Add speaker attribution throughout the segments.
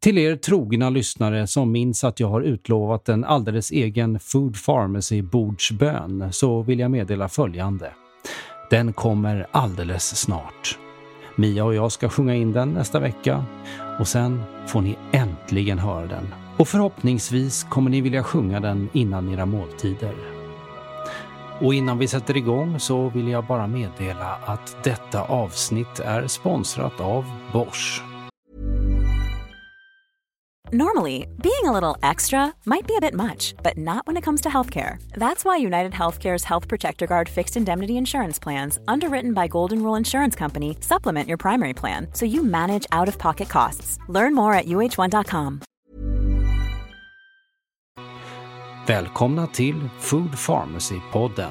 Speaker 1: Till er trogna lyssnare som minns att jag har utlovat en alldeles egen Food Pharmacy bordsbön så vill jag meddela följande. Den kommer alldeles snart. Mia och jag ska sjunga in den nästa vecka och sen får ni äntligen höra den. Och förhoppningsvis kommer ni vilja sjunga den innan era måltider. Och innan vi sätter igång så vill jag bara meddela att detta avsnitt är sponsrat av Bosch.
Speaker 2: Normally, being a little extra might be a bit much, but not when it comes to healthcare. That's why United Healthcare's Health Protector Guard fixed indemnity insurance plans, underwritten by Golden Rule Insurance Company, supplement your primary plan so you manage out-of-pocket costs. Learn more at uh1.com.
Speaker 1: Välkomna till Food Pharmacy-podden.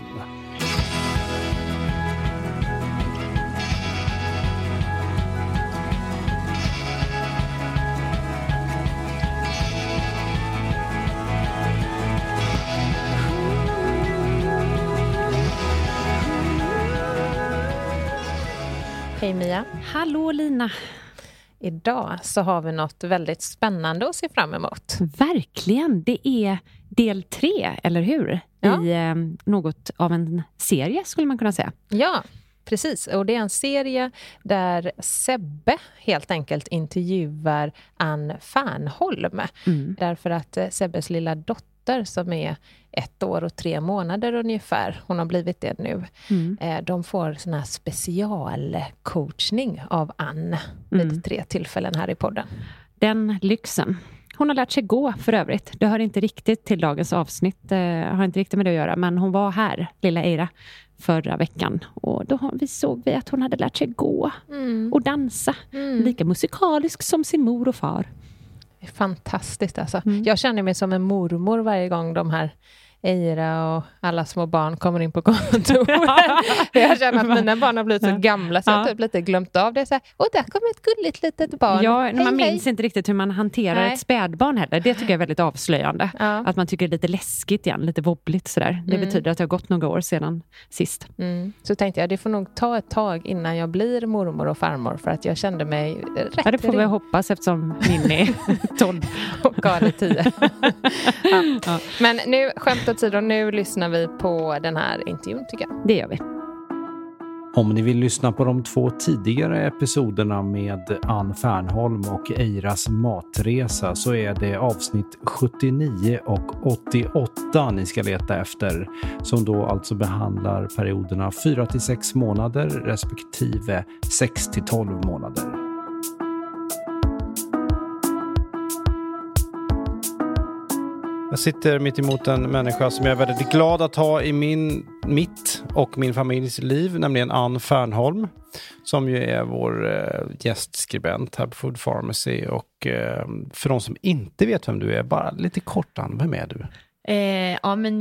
Speaker 3: Hej Mia.
Speaker 4: Hallå Lina.
Speaker 3: Idag så har vi något väldigt spännande att se fram emot.
Speaker 4: Verkligen, det är del 3, eller hur?
Speaker 3: Ja.
Speaker 4: I något av en serie skulle man kunna säga.
Speaker 3: Ja, precis. Och det är en serie där Sebbe helt enkelt intervjuar Ann Fernholm. Därför att Sebbes lilla dotter som är 1 år och 3 månader ungefär, hon har blivit det nu. De får sån här specialcoachning av Ann vid 3 tillfällen här i podden.
Speaker 4: Den lyxen. Hon har lärt sig gå för övrigt. Det hör inte riktigt till dagens avsnitt. Har inte riktigt med det att göra. Men hon var här, lilla Eira, förra veckan. Och då såg vi att hon hade lärt sig gå och dansa. Lika musikalisk som sin mor och far.
Speaker 3: Fantastiskt alltså. Jag känner mig som en mormor varje gång de här Eira och alla små barn kommer in på kontoret. Jag känner att mina barn har blivit så gamla så jag har typ lite glömt av det. Så här, och där kommer ett gulligt litet barn.
Speaker 4: Ja, man minns inte riktigt hur man hanterar ett spädbarn heller. Det tycker jag är väldigt avslöjande. Att man tycker det är lite läskigt igen, lite wobbligt sådär. Det betyder att det har gått några år sedan sist.
Speaker 3: Så tänkte jag, det får nog ta ett tag innan jag blir mormor och farmor för att jag kände mig rätt.
Speaker 4: Ja, det får vi hoppas eftersom min är 12
Speaker 3: och Karl är 10. Ja. Men nu, skämt åt sidan, nu lyssnar vi på den här intervjun tycker jag.
Speaker 4: Det gör vi.
Speaker 1: Om ni vill lyssna på de 2 tidigare episoderna med Ann Fernholm och Eiras matresa så är det avsnitt 79 och 88 ni ska leta efter, som då alltså behandlar perioderna 4-6 månader respektive 6-12 månader.
Speaker 5: Jag sitter mitt emot en människa som jag är väldigt glad att ha i mitt och min familjs liv, nämligen Ann Fernholm, som ju är vår gästskribent här på Food Pharmacy. Och för de som inte vet vem du är, bara lite kort, Ann, vem är du?
Speaker 6: Ja, men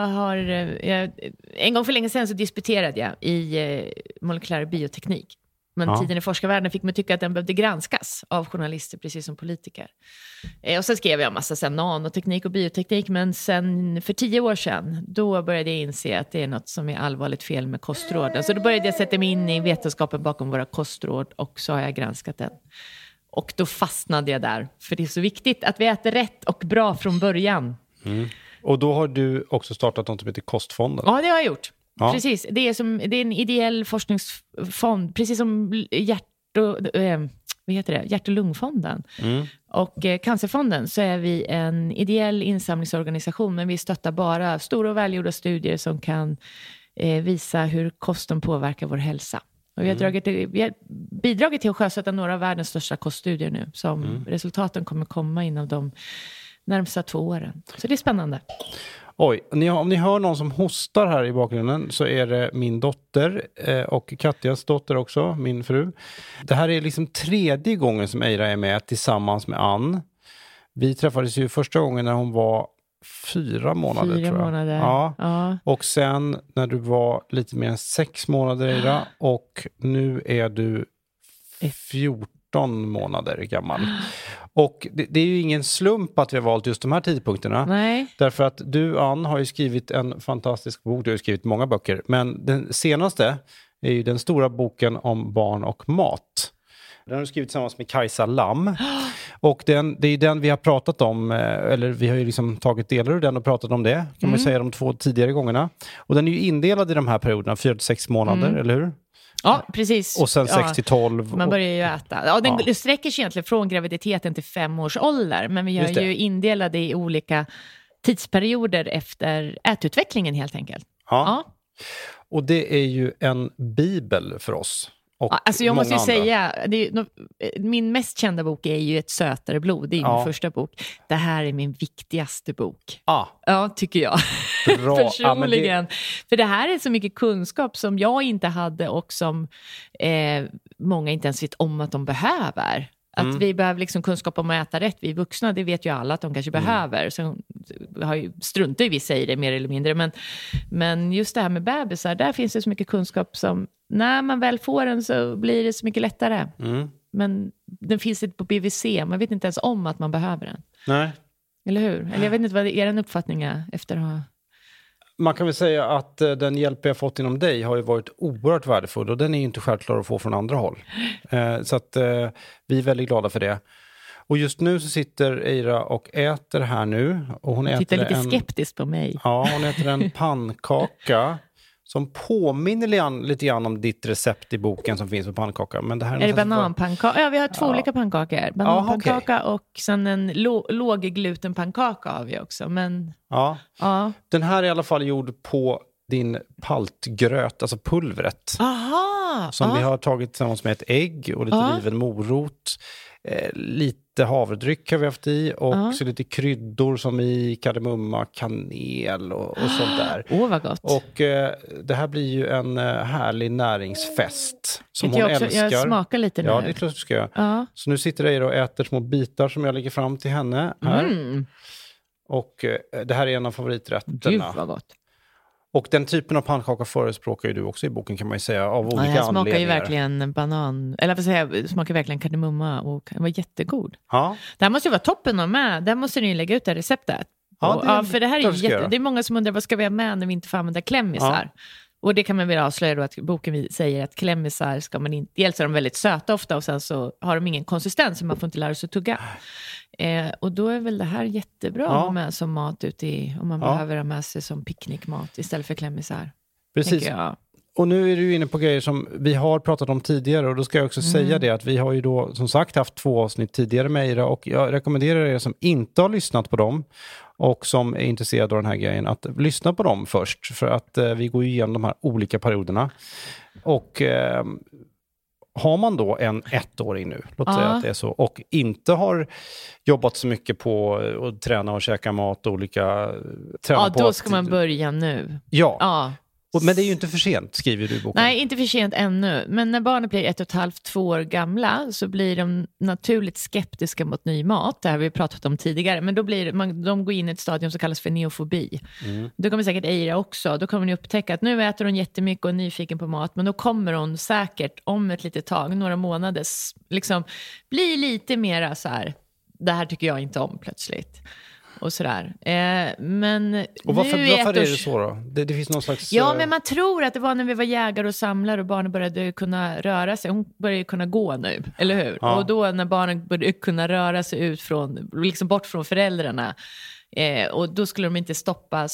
Speaker 6: en gång för länge sedan så disputerade jag i molekylär bioteknik. Men tiden i forskarvärlden fick mig tycka att den behövde granskas av journalister precis som politiker. Och sen skrev jag en massa nanoteknik och bioteknik. Men sen för 10 år sedan, då började jag inse att det är något som är allvarligt fel med kostråden. Så då började jag sätta mig in i vetenskapen bakom våra kostråd och så har jag granskat den. Och då fastnade jag där. För det är så viktigt att vi äter rätt och bra från början.
Speaker 5: Och då har du också startat något som heter Kostfonden.
Speaker 6: Ja, det har jag gjort.
Speaker 5: Ja.
Speaker 6: Precis, det är en ideell forskningsfond, precis som hjärt- och lungfonden och cancerfonden, så är vi en ideell insamlingsorganisation, men vi stöttar bara stora och välgjorda studier som kan visa hur kosten påverkar vår hälsa. Och vi har bidragit till att sjösätta några av världens största koststudier nu, som resultaten kommer komma inom de närmsta 2 åren. Så det är spännande.
Speaker 5: Oj, om ni hör någon som hostar här i bakgrunden så är det min dotter och Katjas dotter också, min fru. Det här är liksom 3:e gången som Eira är med tillsammans med Ann. Vi träffades ju första gången när hon var 4 månader,
Speaker 6: 4
Speaker 5: tror jag.
Speaker 6: månader.
Speaker 5: Ja. Och sen när du var lite mer än 6 månader, Eira, och nu är du 14 månader gammal. Och det är ju ingen slump att vi har valt just de här tidpunkterna.
Speaker 6: Nej.
Speaker 5: Därför att du, Ann, har ju skrivit en fantastisk bok. Du har ju skrivit många böcker. Men den senaste är ju den stora boken om barn och mat. Den har du skrivit tillsammans med Kajsa Lam. Och det är den vi har pratat om, eller vi har ju liksom tagit delar ur den och pratat om det, kan man säga, de 2 tidigare gångerna. Och den är ju indelad i de här perioderna, 4-6 månader, eller hur?
Speaker 6: Ja, precis.
Speaker 5: Och sen 6-12.
Speaker 6: Man börjar ju äta. Ja, den sträcker sig egentligen från graviditeten till 5 års ålder. Men vi är ju indelade i olika tidsperioder efter ätutvecklingen helt enkelt.
Speaker 5: Ja. Och det är ju en bibel för oss.
Speaker 6: Alltså jag måste ju säga, min mest kända bok är ju Ett sötare blod. Det är min första bok. Det här är min viktigaste bok. Ja, tycker jag.
Speaker 5: Bra.
Speaker 6: Personligen. För det här är så mycket kunskap som jag inte hade och som många inte ens vet om att de behöver. Att vi behöver liksom kunskap om att äta rätt. Vi vuxna, det vet ju alla att de kanske behöver. Så struntar vi säger det mer eller mindre. Men just det här med bebisar, där finns det så mycket kunskap som när man väl får den så blir det så mycket lättare. Men den finns inte på BVC. Man vet inte ens om att man behöver den.
Speaker 5: Nej.
Speaker 6: Eller hur? Eller jag vet inte vad er uppfattning är efter att ha...
Speaker 5: Man kan väl säga att den hjälp jag fått inom dig har ju varit oerhört värdefull, och den är ju inte självklar att få från andra håll. Så att vi är väldigt glada för det. Och just nu så sitter Eira och äter här nu. Och hon
Speaker 6: tittar lite skeptiskt på mig.
Speaker 5: Ja, hon äter en pannkaka som påminner lite grann om ditt recept i boken som finns på pannkaka. Men det här
Speaker 6: är det bananpannkaka? Ja, vi har 2 olika pannkakor. Bananpannkaka och sen en lågglutenpannkaka har vi också. Men,
Speaker 5: Den här är i alla fall gjord på din paltgröt, alltså pulvret.
Speaker 6: Aha!
Speaker 5: Som vi har tagit tillsammans med ett ägg och lite riven morot. Lite havredryck har vi haft i och så lite kryddor som i kardemumma, kanel och sånt där.
Speaker 6: Vad gott.
Speaker 5: Och det här blir ju en härlig näringsfest som hon älskar.
Speaker 6: Jag smakar lite nu.
Speaker 5: Ja, det är klart du ska göra. Så nu sitter Eira och äter små bitar som jag lägger fram till henne här. Och det här är en av favoriträtterna.
Speaker 6: Gud vad gott.
Speaker 5: Och den typen av pannkaka förespråkar ju du också i boken, kan man ju säga, av olika anledningar.
Speaker 6: Jag smakar ju verkligen banan, eller vad säger jag, smakar verkligen kardemumma och den var jättegod.
Speaker 5: Ja.
Speaker 6: Det här måste ju vara toppen att med. Där måste ni ju lägga ut det receptet. För det här är det är många som undrar vad ska vi ha med när vi inte får använda klämmisar. Och det kan man väl avslöja då att boken säger att klämmisar ska man inte, dels är de väldigt söta ofta och sen så har de ingen konsistens så man får inte lära sig att tugga. Och då är väl det här jättebra att ha med som mat om man behöver ha med sig som picknickmat istället för klämmisar.
Speaker 5: Precis. Och nu är du inne på grejer som vi har pratat om tidigare, och då ska jag också säga det att vi har ju då som sagt haft 2 avsnitt tidigare med Eira, och jag rekommenderar er som inte har lyssnat på dem och som är intresserade av den här grejen att lyssna på dem först, för att vi går igenom de här olika perioderna. Och har man då en 1-åring nu, låt säga att det är så, och inte har jobbat så mycket på att träna och käka mat och olika...
Speaker 6: då ska man börja nu.
Speaker 5: Ja. Men det är ju inte för sent, skriver du i boken.
Speaker 6: Nej, inte för sent ännu. Men när barnet blir 1,5-2 år gamla så blir de naturligt skeptiska mot ny mat. Det här har vi pratat om tidigare. Men då blir de går in i ett stadium som kallas för neofobi. Då kommer säkert Eira också. Då kommer ni upptäcka att nu äter hon jättemycket och är nyfiken på mat. Men då kommer hon säkert om ett litet tag, några månader, liksom bli lite mera så här, det här tycker jag inte om plötsligt. Och sådär. Men
Speaker 5: och varför är det så då? Det finns någon slags...
Speaker 6: Ja, men man tror att det var när vi var jägare och samlare och barnen började kunna röra sig. Hon börjar ju kunna gå nu, eller hur? Ja. Och då när barnen började kunna röra sig ut från, liksom bort från föräldrarna. Och då skulle de inte stoppa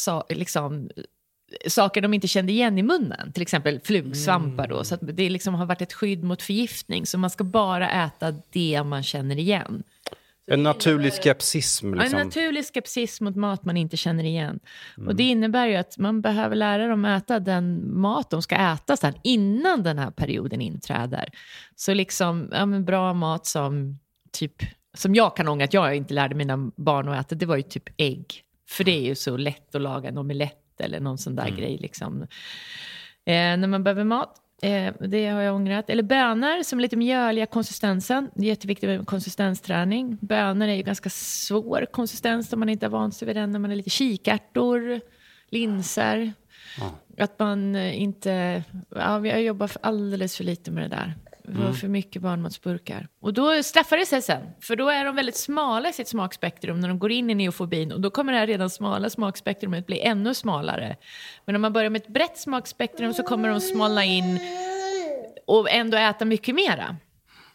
Speaker 6: saker de inte kände igen i munnen. Till exempel flugsvampar då. Så att det liksom har varit ett skydd mot förgiftning. Så man ska bara äta det man känner igen.
Speaker 5: En naturlig skepsism. Liksom.
Speaker 6: En naturlig skepsism mot mat man inte känner igen. Och det innebär ju att man behöver lära dem äta den mat de ska äta sedan innan den här perioden inträder. Så liksom, bra mat som jag kan ångra att jag inte lärde mina barn att äta, det var ju typ ägg. För det är ju så lätt att laga en omelett eller någon sån där grej liksom. När man behöver mat. Det har jag ångrat. Eller bönor som är lite mjöliga konsistensen. Det är jätteviktigt med konsistensträning. Bönor är ju ganska svår konsistens om man inte har vant sig vid den. När man är lite kikärtor, linser. Att man inte... Ja, vi har jobbat alldeles för lite med det där. Det var för mycket barnmatsburkar. Och då straffar det sig sen. För då är de väldigt smala i sitt smakspektrum när de går in i neofobin. Och då kommer det här redan smala smakspektrumet bli ännu smalare. Men om man börjar med ett brett smakspektrum så kommer de smalna in och ändå äta mycket mera.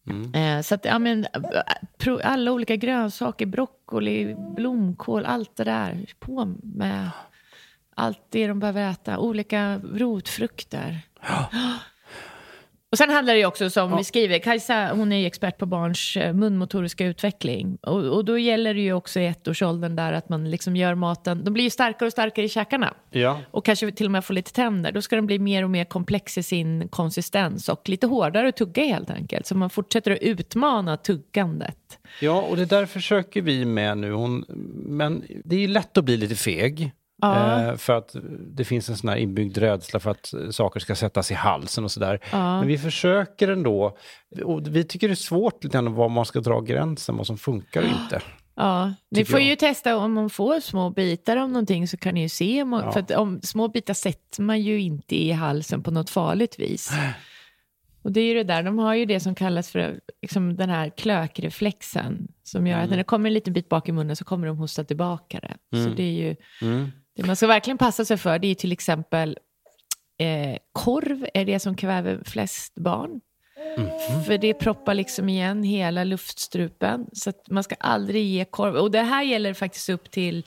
Speaker 6: Så att, alla olika grönsaker, broccoli, blomkål, allt det där. På med allt det de behöver äta. Olika rotfrukter. Och sen handlar det ju också, som vi skriver, Kajsa, hon är ju expert på barns munmotoriska utveckling. Och då gäller det ju också i 1-årsåldern där att man liksom gör maten, de blir ju starkare och starkare i käkarna. Ja. Och kanske till och med får lite tänder. Då ska den bli mer och mer komplex i sin konsistens och lite hårdare att tugga helt enkelt. Så man fortsätter att utmana tuggandet.
Speaker 5: Ja, och det där försöker vi med nu. Men det är ju lätt att bli lite feg. För att det finns en sån här inbyggd rädsla för att saker ska sättas i halsen och sådär. Men vi försöker ändå, och vi tycker det är svårt lite grann var man ska dra gränsen, vad som funkar och inte.
Speaker 6: Ja, ni får ju testa om man får små bitar av någonting, så kan ni ju se. För att om små bitar sätter man ju inte i halsen på något farligt vis. Och det är ju det där, de har ju det som kallas för liksom den här klökreflexen, som gör att när det kommer en liten bit bak i munnen så kommer de hosta tillbaka det. Så det är ju... Det man ska verkligen passa sig för, det är till exempel korv är det som kväver flest barn. För det proppar liksom igen hela luftstrupen. Så att man ska aldrig ge korv. Och det här gäller faktiskt upp till...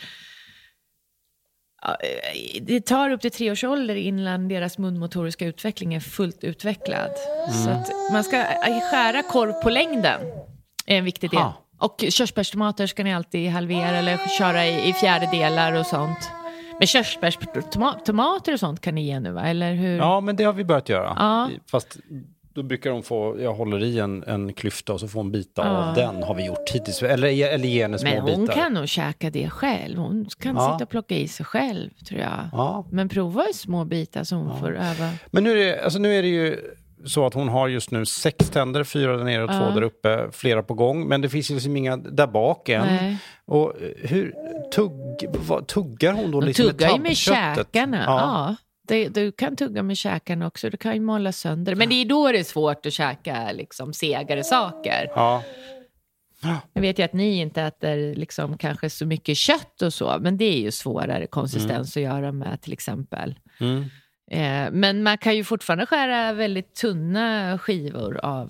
Speaker 6: Det tar upp till 3 års ålder innan deras munmotoriska utveckling är fullt utvecklad. Så att man ska skära korv på längden är en viktig del. Och körsbärstomater ska ni alltid halvera eller köra i fjärdedelar och sånt. Men körsbärstomater och sånt kan ni ge nu, va? Eller hur?
Speaker 5: Ja, men det har vi börjat göra. Fast då brukar de få, jag håller i en klyfta och så får en bita av den, har vi gjort hittills. Eller ge henne små bitar.
Speaker 6: Men hon kan nog käka det själv. Hon kan sitta och plocka i sig själv, tror jag. Men prova små bitar så hon får öva.
Speaker 5: Men nu är det ju så att hon har just nu 6 tänder, 4 där nere och 2 där uppe, flera på gång. Men det finns ju liksom inga där bak än. Nej. Och hur tuggar hon då? Liksom
Speaker 6: tuggar ju med käkarna, Du kan tugga med käkarna också. Du kan ju måla sönder. Men det är då det är svårt att käka liksom segare saker. Jag vet ju att ni inte äter liksom kanske så mycket kött och så. Men det är ju svårare konsistens att göra med till exempel. Men man kan ju fortfarande skära väldigt tunna skivor av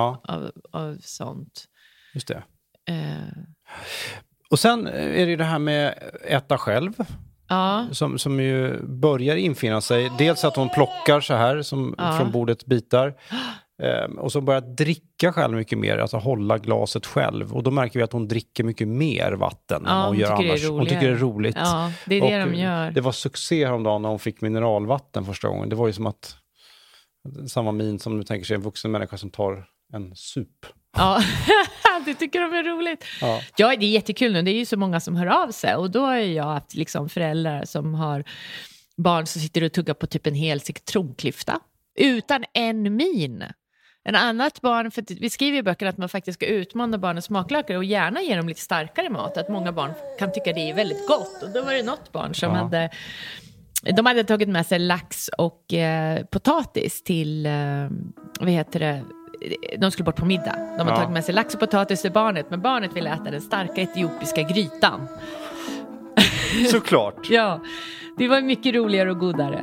Speaker 6: sånt.
Speaker 5: Just det. Och sen är det ju det här med äta själv. Som ju börjar infinna sig. Dels att hon plockar så här som från bordet bitar. Och så börjar dricka själv mycket mer. Alltså hålla glaset själv. Och då märker vi att hon dricker mycket mer vatten än hon gör annars. Hon tycker det är roligt.
Speaker 6: Ja, det är det de gör.
Speaker 5: Det var succé häromdagen när hon fick mineralvatten första gången. Det var ju som att samma min som du tänker sig en vuxen människa som tar en sup.
Speaker 6: Ja, det tycker de är roligt. Ja, det är jättekul nu. Det är ju så många som hör av sig. Och då har jag haft liksom föräldrar som har barn som sitter och tuggar på typ en hel citronklyfta. Utan en min. En annat barn, för vi skriver i böckerna att man faktiskt ska utmana barnens smaklökar och gärna ge dem lite starkare mat. Att många barn kan tycka det är väldigt gott. Och då var det något barn som de hade tagit med sig lax och potatis till, de skulle bort på middag. De har tagit med sig lax och potatis till barnet. Men barnet ville äta den starka etiopiska grytan.
Speaker 5: Såklart.
Speaker 6: Ja, det var mycket roligare och godare.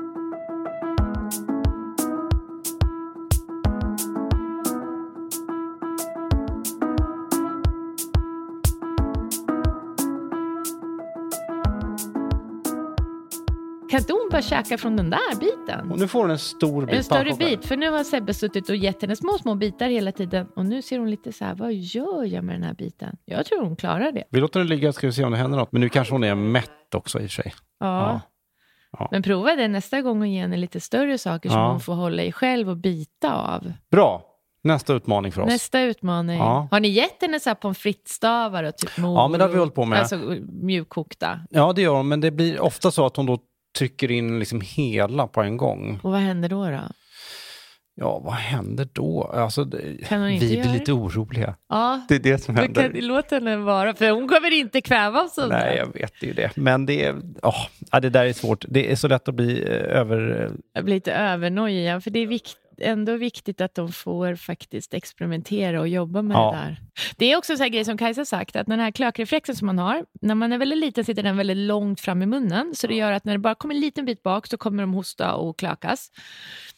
Speaker 6: Kan inte hon bara käka från den där biten?
Speaker 5: Och nu får hon en stor bit.
Speaker 6: En större bit, för nu har Sebbe suttit och gett henne små bitar hela tiden. Och nu ser hon lite så här, vad gör jag med den här biten? Jag tror hon klarar det.
Speaker 5: Vi låter den ligga, ska vi se om det händer något. Men nu kanske hon är mätt också i sig.
Speaker 6: Ja. Men prova det nästa gång och ge henne lite större saker som hon får hålla i själv och bita av.
Speaker 5: Bra. Nästa utmaning för oss.
Speaker 6: Nästa utmaning. Har ni gett henne så här pommes frites-stavar och typ morot?
Speaker 5: Ja, men det har vi hållit på med.
Speaker 6: Alltså mjukkokta.
Speaker 5: Ja, det gör hon. Men det blir ofta så att hon då trycker in liksom hela på en gång.
Speaker 6: Och vad händer då?
Speaker 5: Ja, vad händer då? Alltså, vi blir lite oroliga.
Speaker 6: Ja,
Speaker 5: det är det som händer.
Speaker 6: Låt henne vara, för hon kommer inte kväva av sånt.
Speaker 5: Nej, jag vet ju det. Men det där är svårt. Det är så lätt att bli
Speaker 6: Jag blir lite övernojig, för det är ändå viktigt att de får faktiskt experimentera och jobba med det där. Det är också en sån här grej som Kajsa sagt, att den här klökreflexen som man har, när man är väldigt liten sitter den väldigt långt fram i munnen, så det gör att när det bara kommer en liten bit bak så kommer de hosta och klökas.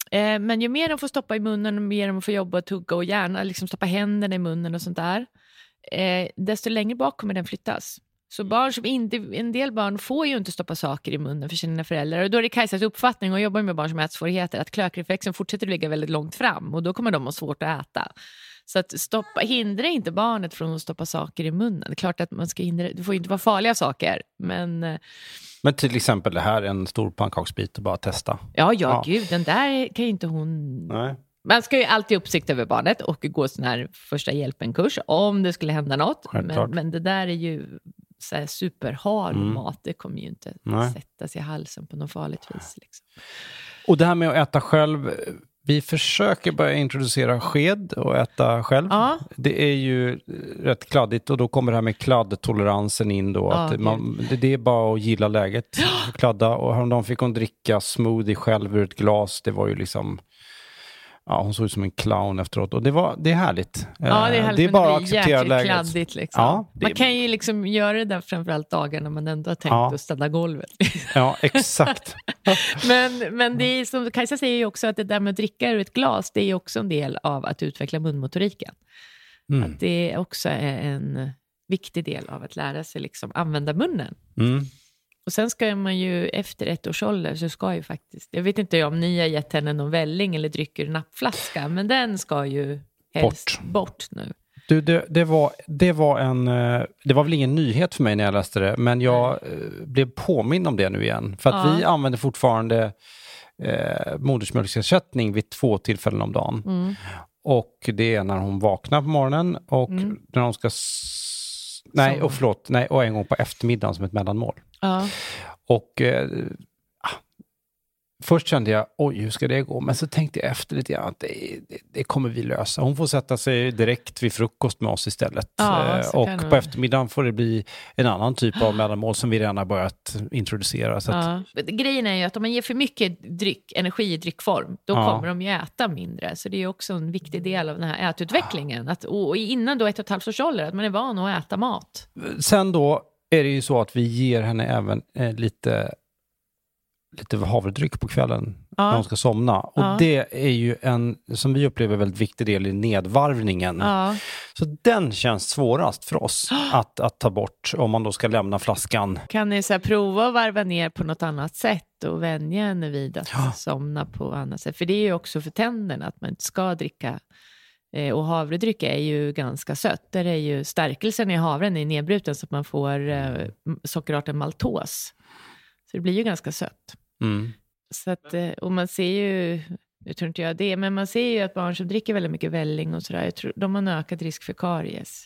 Speaker 6: Men ju mer de får stoppa i munnen, och mer de får jobba och tugga och gärna liksom stoppa händerna i munnen och sånt där, desto längre bak kommer den flyttas. Så barn som en del barn får ju inte stoppa saker i munnen för sina föräldrar. Och då är det Kajsas uppfattning, och jobbar med barn som har ätsvårigheter, att klökreflexen fortsätter att ligga väldigt långt fram. Och då kommer de ha svårt att äta. Så att hindra inte barnet från att stoppa saker i munnen. Det är klart att man ska det får ju inte vara farliga saker. Men
Speaker 5: till exempel det här, en stor pannkaksbit och bara testa.
Speaker 6: Ja, gud, den där kan ju inte hon...
Speaker 5: Nej.
Speaker 6: Man ska ju alltid uppsikt över barnet och gå sån här första hjälpen-kurs om det skulle hända något. Men det där är ju så här superhal mat. Det kommer ju inte sättas i halsen på något farligt vis. Liksom.
Speaker 5: Och det här med att äta själv, vi försöker börja introducera sked och äta själv. Ja. Det är ju rätt kladdigt, och då kommer det här med kladdtoleransen in då. Att det är bara att gilla läget. Kladda, och häromdagen fick hon dricka smoothie själv ur ett glas. Det var ju liksom... Ja, hon såg ut som en clown efteråt. Och det är härligt.
Speaker 6: Ja, det är härligt.
Speaker 5: Det är bara att acceptera läget.
Speaker 6: Kladdigt, liksom.
Speaker 5: Ja,
Speaker 6: man kan ju liksom göra det där framförallt dagar när man ändå har tänkt att städa golvet.
Speaker 5: Ja, exakt.
Speaker 6: men det är, som Kajsa säger ju också, att det där med att dricka ur ett glas, det är ju också en del av att utveckla munmotoriken. Att det också är en viktig del av att lära sig liksom använda munnen. Och sen ska man ju efter 1 års ålder, så ska ju faktiskt, jag vet inte om ni har gett henne någon välling eller drycker nappflaska, men den ska ju helst bort nu.
Speaker 5: Du, det var väl ingen nyhet för mig när jag läste det, men jag blev påmind om det nu igen. För att vi använder fortfarande modersmjölksersättning vid 2 tillfällen om dagen. Och det är när hon vaknar på morgonen och när hon ska... och en gång på eftermiddagen som ett mellanmål. Ja. Och först kände jag, hur ska det gå? Men så tänkte jag efter lite grann att det kommer vi lösa. Hon får sätta sig direkt vid frukost med oss istället. Och på eftermiddagen får det bli en annan typ av mellanmål som vi redan har börjat introducera. Så att...
Speaker 6: Grejen är ju att om man ger för mycket energi i dryckform, då kommer de ju äta mindre. Så det är ju också en viktig del av den här ätutvecklingen. Och innan då 1,5 års ålder, att man är van att äta mat. Sen
Speaker 5: då är det ju så att vi ger henne även lite havredryck på kvällen när hon ska somna. Och det är ju en, som vi upplever, väldigt viktig del i nedvarvningen. Så den känns svårast för oss att ta bort om man då ska lämna flaskan.
Speaker 6: Kan ni så här prova att varva ner på något annat sätt och vänja henne vid att somna på annat sätt? För det är ju också för tänderna att man inte ska dricka. Och havredryck är ju ganska sött. Där är ju stärkelsen i havren är nedbruten så att man får sockerarten maltos. Så det blir ju ganska sött. Så att, och man ser ju, jag tror inte jag det, men man ser ju att barn som dricker väldigt mycket välling och sådär, jag tror de har en ökad risk för karies.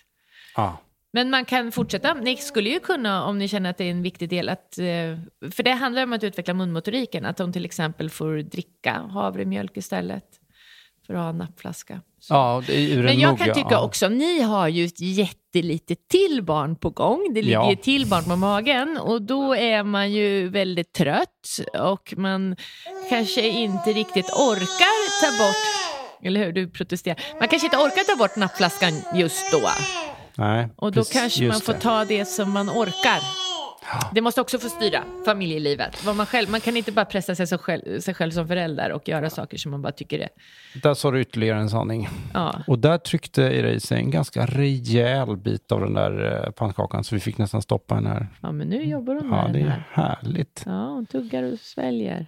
Speaker 6: Men man kan fortsätta, ni skulle ju kunna, om ni känner att det är en viktig del, att, för det handlar om att utveckla munmotoriken, att de till exempel får dricka havremjölk istället för att ha en nappflaska. Men jag kan tycka också, ni har ju ett jättelite till barn på gång. Det ligger ju till barn på magen. Och då är man ju väldigt trött. Och man kanske inte riktigt orkar ta bort... Eller hur, du protesterar. Man kanske inte orkar ta bort nappflaskan just då.
Speaker 5: Nej,
Speaker 6: och då kanske man får ta det som man orkar. Det måste också få styra familjelivet. Man kan inte bara pressa sig själv som förälder och göra saker som man bara tycker är.
Speaker 5: Där sa du ytterligare en sanning. Och där tryckte i sig en ganska rejäl bit av den där pannkakan, så vi fick nästan stoppa den här.
Speaker 6: Ja, men nu jobbar hon med den här.
Speaker 5: Ja, det är härligt.
Speaker 6: Ja, hon tuggar och sväljer.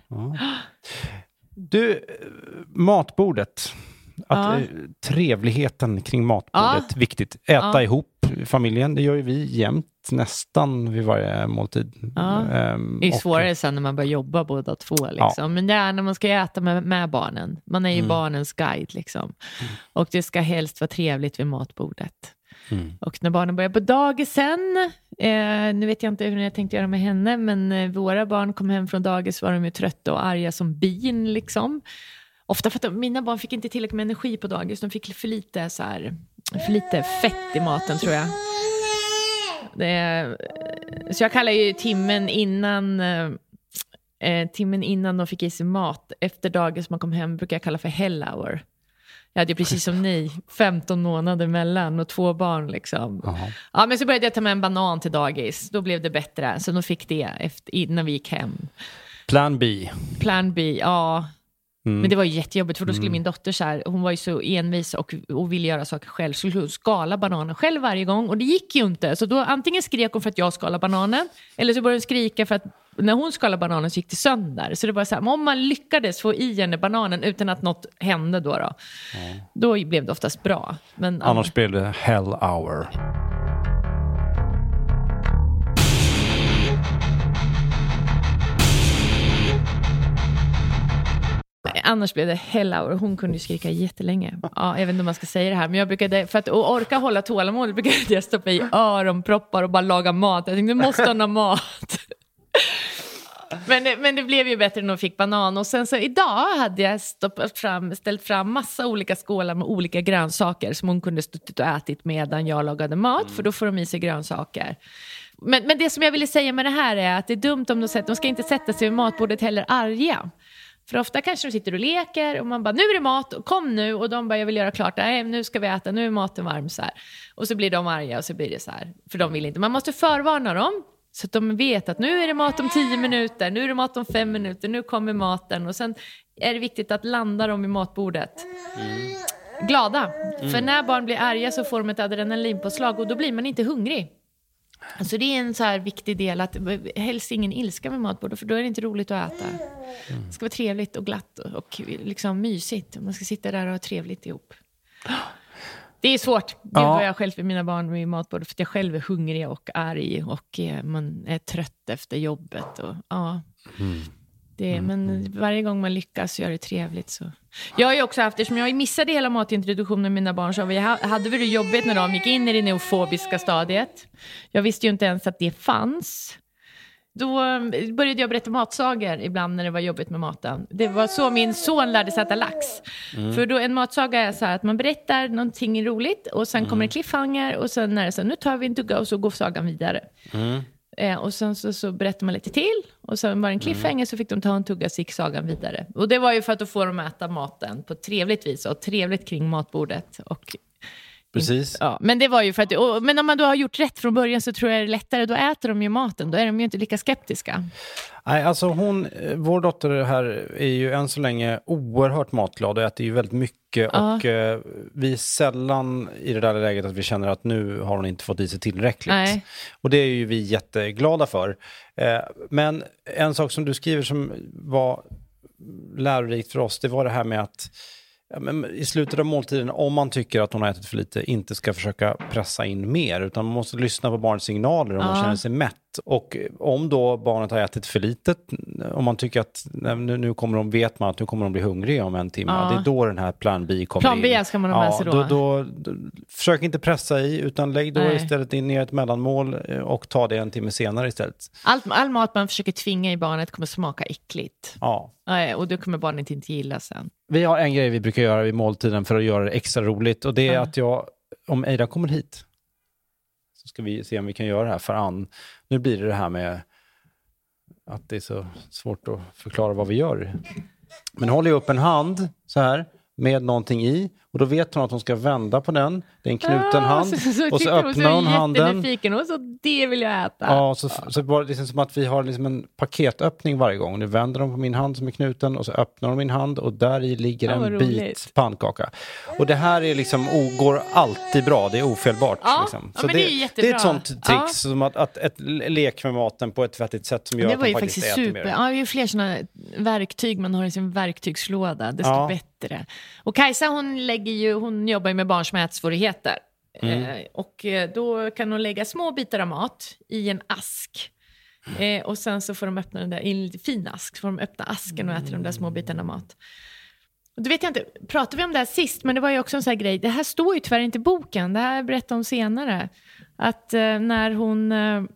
Speaker 5: Du, matbordet. Trevligheten kring matbordet, viktigt. Äta ihop familjen, det gör ju vi jämt, nästan vid varje måltid.
Speaker 6: Det är svårare sen när man börjar jobba båda två. Liksom. Men det är när man ska äta med barnen. Man är ju barnens guide. Liksom. Och det ska helst vara trevligt vid matbordet. Och när barnen börjar på dagisen, nu vet jag inte hur jag tänkte göra med henne, men våra barn kom hem från dagis, var de ju trötta och arga som bin liksom. Ofta för att mina barn fick inte tillräckligt med energi på dagis. De fick för lite fett i maten, tror jag. Så jag kallar ju timmen innan de fick i sig mat. Efter dagis man kom hem brukar jag kalla för hell hour. Jag hade ju precis som ni 15 månader mellan och 2 barn liksom. Ja, men så började jag ta med en banan till dagis. Då blev det bättre. Så de fick det innan vi gick hem.
Speaker 5: Plan B,
Speaker 6: ja. Men det var ju jättejobbigt, för då skulle min dotter så här, hon var ju så envis och ville göra saker själv, så skulle hon skala bananen själv varje gång, och det gick ju inte. Så då antingen skrek hon för att jag skalade bananen, eller så började hon skrika för att när hon skalade bananen så gick det sönder. Så det var så här, om man lyckades få i henne bananen utan att något hände då blev det oftast bra. Men
Speaker 5: annars blev det hell hour.
Speaker 6: Annars blev det hell hour. Hon kunde ju skrika jättelänge. Ja, jag vet inte om man ska säga det här, men jag brukade, för att orka hålla tålamod, brukade jag stoppa i öronproppar och bara laga mat. Jag tänkte, nu måste hon ha mat. Men det blev ju bättre när hon fick banan. Och sen så idag hade jag ställt fram massa olika skålar med olika grönsaker som hon kunde stått och ätit medan jag lagade mat, för då får de i sig grönsaker. Men det som jag ville säga med det här är att det är dumt om de ska inte sätta sig vid matbordet heller arga. För ofta kanske de sitter och leker och man bara, nu är det mat, kom nu. Och de bara, jag vill göra klart, nej, nu ska vi äta, nu är maten varm så här. Och så blir de arga och så blir det så här. För de vill inte, man måste förvarna dem så att de vet att nu är det mat om 10 minuter, nu är det mat om 5 minuter, nu kommer maten. Och sen är det viktigt att landa dem i matbordet. Glada. För när barn blir arga så får de ett adrenalinpåslag och då blir man inte hungrig. Alltså det är en så här viktig del, att helst ingen ilska med matbordet, för då är det inte roligt att äta. Det ska vara trevligt och glatt och liksom mysigt. Man ska sitta där och ha trevligt ihop. Det är svårt. Det var jag själv med mina barn vid matbordet, för att jag själv är hungrig och arg och man är trött efter jobbet. Och, men varje gång man lyckas göra det trevligt så. Jag har ju också haft, eftersom jag missade hela matintroduktionen med mina barn, så hade vi det jobbigt när de gick in i det neofobiska stadiet. Jag visste ju inte ens att det fanns. Då började jag berätta matsagor ibland när det var jobbigt med maten. Det var så min son lärde sig äta lax. För då en matsaga är så här att man berättar någonting roligt och sen kommer en cliffhanger och sen när det så nu tar vi en tugga och så går sagan vidare. Och sen så berättar man lite till och sen var det en cliffhanger, så fick de ta en tugga, så gick sagan vidare. Och det var ju för att få dem äta maten på ett trevligt vis och trevligt kring matbordet. Och
Speaker 5: precis.
Speaker 6: Ja, men det var ju för att, men om man då har gjort rätt från början så tror jag det är lättare. Då äter de ju maten, då är de ju inte lika skeptiska.
Speaker 5: Nej, alltså vår dotter här är ju än så länge oerhört matglad och äter ju väldigt mycket. Och vi är sällan i det där läget att vi känner att nu har hon inte fått i sig tillräckligt. Nej. Och det är ju vi jätteglada för. Men en sak som du skriver som var lärorikt för oss, det var det här med att i slutet av måltiden, om man tycker att hon har ätit för lite, inte ska försöka pressa in mer, utan man måste lyssna på barnets signaler om man känner sig mätt. Och om då barnet har ätit för litet, om man tycker att nu kommer vet man att nu kommer de bli hungriga om en timme, det är då den här plan B kommer in.
Speaker 6: Plan B ska man ha med sig då.
Speaker 5: Försök inte pressa i, utan lägg då istället in ner ett mellanmål och ta det en timme senare istället.
Speaker 6: All mat man försöker tvinga i barnet kommer smaka äckligt.
Speaker 5: Ja.
Speaker 6: Och då kommer barnet inte gilla sen.
Speaker 5: Vi har en grej vi brukar göra vid måltiden för att göra det extra roligt, och det är att om Eira kommer hit, så ska vi se om vi kan göra det här för Ann. Nu blir det här med att det är så svårt att förklara vad vi gör. Men håller jag upp en hand så här med någonting i, och då vet hon att hon ska vända på den. Det är en knuten hand. Och så öppnar hon handen.
Speaker 6: Och så det vill jag äta.
Speaker 5: Ja, så var det liksom som att vi har liksom en paketöppning varje gång. Nu vänder de på min hand som är knuten och så öppnar de min hand och där i ligger en bit pannkaka. Och det här är liksom går alltid bra. Det är ofelbart.
Speaker 6: Ja,
Speaker 5: liksom. Så
Speaker 6: men det är jättebra.
Speaker 5: Det är ett sånt trick som att ett lek med maten på ett vettigt sätt som gör att man faktiskt äter mer.
Speaker 6: Ja, det är ju fler sådana verktyg man har i sin verktygslåda. Desto bättre. Och Kajsa hon jobbar ju med barn som har ätsvårigheter. Och då kan hon lägga små bitar av mat i en ask. Och sen så får de öppna den där i en lite fin ask. Så får de öppna asken och äta de där små bitarna av mat. Och då vet jag inte, pratade vi om det här sist, men det var ju också en sån här grej. Det här står ju tyvärr inte i boken. Det här berättade hon senare. Att när hon...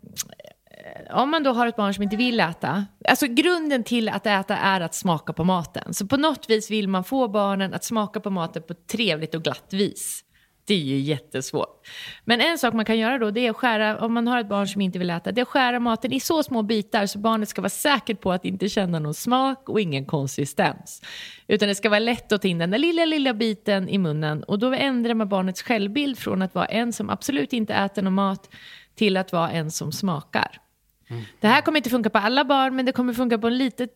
Speaker 6: om man då har ett barn som inte vill äta, alltså grunden till att äta är att smaka på maten. Så på något vis vill man få barnen att smaka på maten på ett trevligt och glatt vis. Det är ju jättesvårt. Men en sak man kan göra då, det är att skära, om man har ett barn som inte vill äta, det är att skära maten i så små bitar så barnet ska vara säkert på att inte känna någon smak och ingen konsistens. Utan det ska vara lätt att ta in den där lilla biten i munnen. Och då ändrar man barnets självbild från att vara en som absolut inte äter någon mat till att vara en som smakar. Det här kommer inte funka på alla barn, men det kommer funka på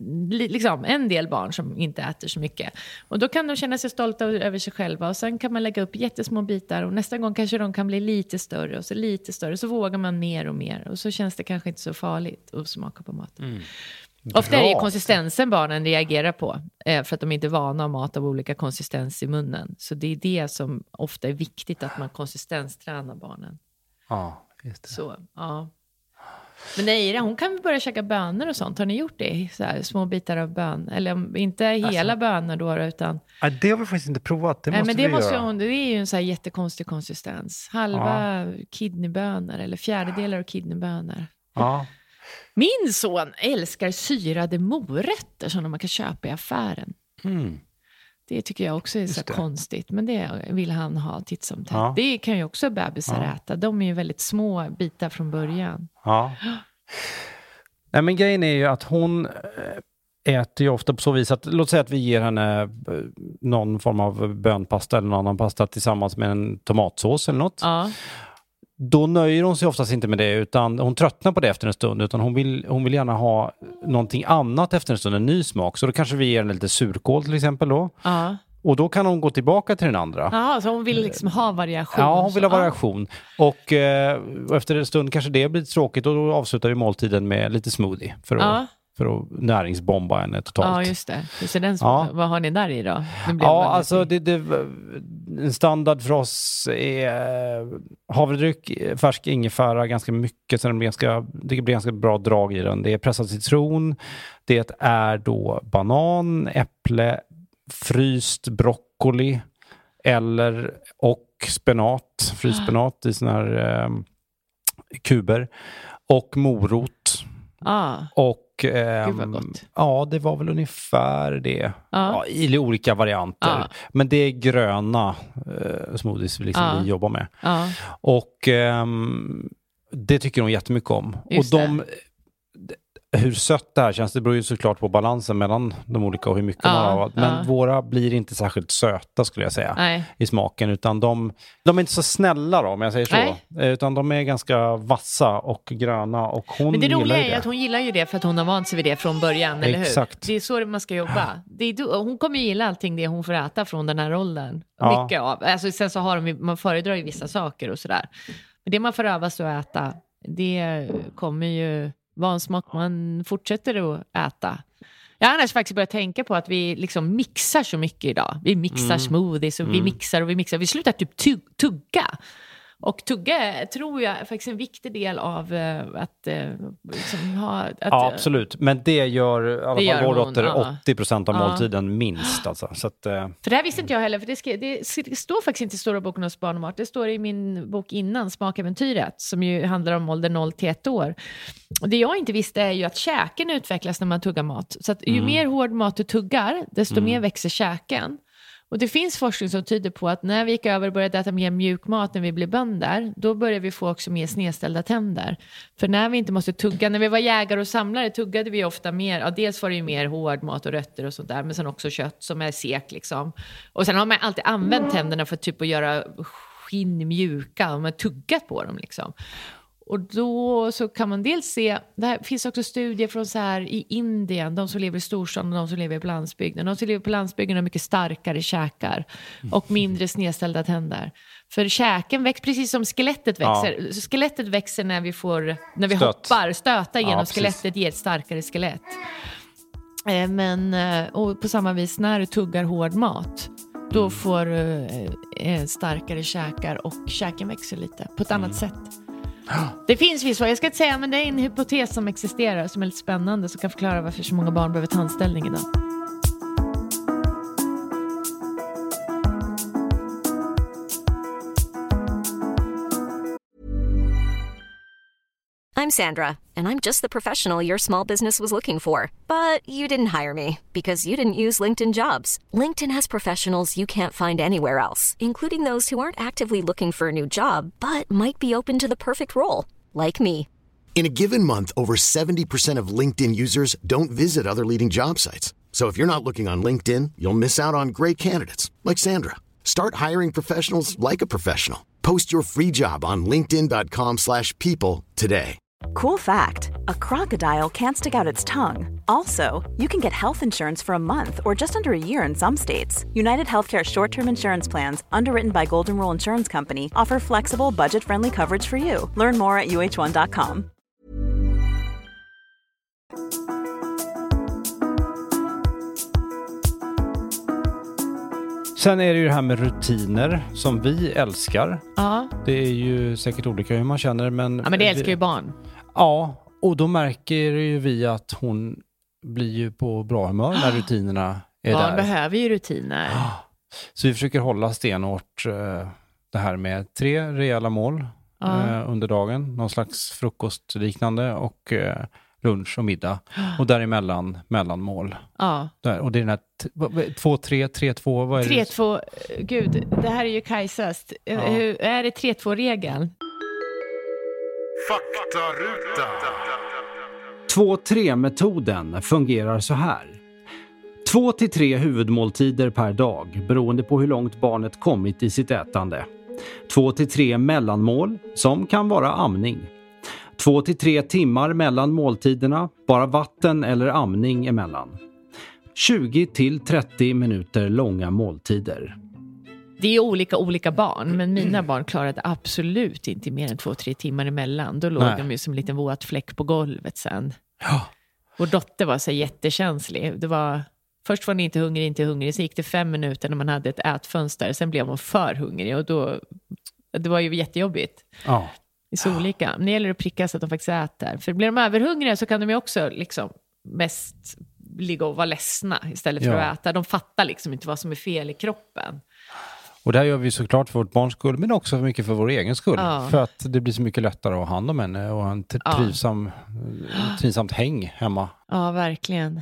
Speaker 6: en del barn som inte äter så mycket. Och då kan de känna sig stolta över sig själva, och sen kan man lägga upp jättesmå bitar, och nästa gång kanske de kan bli lite större och så lite större, så vågar man mer och mer, och så känns det kanske inte så farligt att smaka på maten. Ofta är det konsistensen barnen reagerar på, för att de inte är vana av mat av olika konsistens i munnen. Så det är det som ofta är viktigt, att man konsistenstränar barnen.
Speaker 5: Ja, just det.
Speaker 6: Så, ja. Men Eira, hon kan väl börja käka bönor och sånt. Har ni gjort det? Så här, små bitar av bön. Eller inte hela bönor då, utan...
Speaker 5: Ja, det har vi faktiskt inte provat. Det måste vi göra.
Speaker 6: Det är ju en så här jättekonstig konsistens. Halva kidneybönor eller fjärdedelar av kidneybönor.
Speaker 5: Ja.
Speaker 6: Min son älskar syrade morötter som man kan köpa i affären. Det tycker jag också är så konstigt. Men det vill han ha titt som tätt. Ja. Det kan ju också bebisar äta. De är ju väldigt små bitar från början.
Speaker 5: Ja. Nej, men grejen är ju att hon äter ju ofta på så vis att, låt säga att vi ger henne någon form av bönpasta eller någon annan pasta tillsammans med en tomatsås eller något.
Speaker 6: Ja.
Speaker 5: Då nöjer hon sig oftast inte med det, utan hon tröttnar på det efter en stund, utan hon vill gärna ha någonting annat efter en stund, en ny smak. Så då kanske vi ger henne lite surkål till exempel då.
Speaker 6: Ja.
Speaker 5: Och då kan hon gå tillbaka till den andra.
Speaker 6: Ja, så hon vill liksom ha variation.
Speaker 5: Ja, hon vill ha variation. Och efter en stund kanske det blir tråkigt, och då avslutar vi måltiden med lite smoothie för att näringsbomba henne totalt.
Speaker 6: Ja, just det. Så vad har ni där i då?
Speaker 5: Alltså en standard för oss är havredryck, färsk ingefära ganska mycket, så det blir ganska bra drag i den. Det är pressad citron, det är då banan, äpple, fryst broccoli och spenat, fryspenat i såna här kuber, och morot. Och
Speaker 6: gud vad gott.
Speaker 5: Ja, det var väl ungefär det. Ja, i olika varianter. Men det är gröna smoothies vi jobbar med. Och det tycker hon jättemycket om.
Speaker 6: Just
Speaker 5: och hur sött det här känns, det beror ju såklart på balansen mellan de olika och hur mycket man har. Men våra blir inte särskilt söta, skulle jag säga, i smaken, utan de är inte så snälla då, om jag säger så. Utan de är ganska vassa och gröna, och hon
Speaker 6: men det roliga
Speaker 5: är
Speaker 6: att hon gillar ju det för att hon har vant sig vid det från början, eller
Speaker 5: Exakt.
Speaker 6: hur? Det är så man ska jobba. Hon kommer ju gilla allting det hon får äta från den här åldern. Mycket av. Alltså, sen så har man föredrar ju vissa saker och sådär. Men det man får öva sig att äta, det kommer ju vara en smak man fortsätter att äta. Jag har annars faktiskt börjat tänka på att vi liksom mixar så mycket idag. Vi mixar smoothies och vi mixar och vi mixar. Vi slutar typ tugga. Och tugga tror jag är faktiskt en viktig del av att liksom ha...
Speaker 5: Ja, absolut. Men det gör i alla fall vår dotter 80% av måltiden minst. Alltså. Så att,
Speaker 6: För det här visste inte jag heller. För det står faktiskt inte i stora boken hos barn och mat. Det står i min bok innan, Smakäventyret, som ju handlar om ålder 0-1 år. Och det jag inte visste är ju att käken utvecklas när man tuggar mat. Så att ju mer hård mat du tuggar, desto mer växer käken. Och det finns forskning som tyder på att när vi gick över och började äta mer mjuk mat när vi blev bönder, då började vi få också mer snedställda tänder. För när vi inte måste tugga, när vi var jägare och samlare tuggade vi ofta mer, dels var det ju mer hård mat och rötter och sånt där, men sen också kött som är sek liksom. Och sen har man alltid använt tänderna för typ att göra skinn mjuka, och man har tuggat på dem liksom. Och då så kan man dels se, det här finns också studier från så här i Indien, de som lever i storstaden och de som lever på landsbygden. De som lever på landsbygden har mycket starkare käkar och mindre snedställda tänder. För käken växer precis som skelettet växer. Så skelettet växer när vi hoppar, stöta genom skelettet ger ett starkare skelett. Men och på samma vis när du tuggar hård mat, då får du starkare käkar och käken växer lite på ett annat sätt. Det finns visst, jag ska inte säga, men det är en hypotes som existerar som är lite spännande, som kan förklara varför så många barn behöver tandställning idag.
Speaker 7: I'm Sandra, and I'm just the professional your small business was looking for. But you didn't hire me because you didn't use LinkedIn Jobs. LinkedIn has professionals you can't find anywhere else, including those who aren't actively looking for a new job, but might be open to the perfect role, like me.
Speaker 8: In a given month, over 70% of LinkedIn users don't visit other leading job sites. So if you're not looking on LinkedIn, you'll miss out on great candidates, like Sandra. Start hiring professionals like a professional. Post your free job on linkedin.com/people today.
Speaker 2: Cool fact, a crocodile can't stick out its tongue. Also, you can get health insurance for a month or just under a year in some states. United Healthcare short-term insurance plans, underwritten by Golden Rule Insurance Company, offer flexible, budget-friendly coverage for you. Learn more at uh1.com.
Speaker 5: Sen är det ju det här med rutiner som vi älskar.
Speaker 6: Ja.
Speaker 5: Det är ju säkert olika hur man känner. Men
Speaker 6: det älskar ju barn.
Speaker 5: Ja, och då märker ju vi att hon blir ju på bra humör när rutinerna är där.
Speaker 6: Barn behöver ju rutiner.
Speaker 5: Så vi försöker hålla stenhårt det här med 3 rejäla mål under dagen. Någon slags frukostliknande och lunch och middag. Och däremellan mellanmål.
Speaker 6: Ja.
Speaker 5: Där. Och det är den här 2-3, 3-2, vad är det?
Speaker 6: 3-2, gud, det här är ju Kajsas. Hur är det 3-2-regeln?
Speaker 1: Faktaruta. 2-3-metoden fungerar så här. 2-3 huvudmåltider per dag beroende på hur långt barnet kommit i sitt ätande. 2-3 mellanmål som kan vara amning. 2-3 timmar mellan måltiderna, bara vatten eller amning emellan. 20-30 minuter långa måltider.
Speaker 6: Det är olika barn, men mina barn klarade absolut inte mer än 2-3 timmar emellan. Då låg de ju som en liten våt fläck på golvet sen.
Speaker 5: Ja.
Speaker 6: Vår dotter var så jättekänslig. Först var hon inte hungrig, så gick det 5 minuter när man hade ett ätfönster. Sen blev hon för hungrig och det var ju jättejobbigt.
Speaker 5: Ja.
Speaker 6: Det är så olika. Men det gäller att pricka så att de faktiskt äter. För blir de överhungriga så kan de ju också liksom mest ligga och vara ledsna istället för att äta. De fattar liksom inte vad som är fel i kroppen.
Speaker 5: Och det här gör vi såklart för vårt barns skull, men också mycket för vår egen skull.
Speaker 6: Ja.
Speaker 5: För att det blir så mycket lättare att ha hand om henne och en trivsamt häng hemma.
Speaker 6: Ja, verkligen.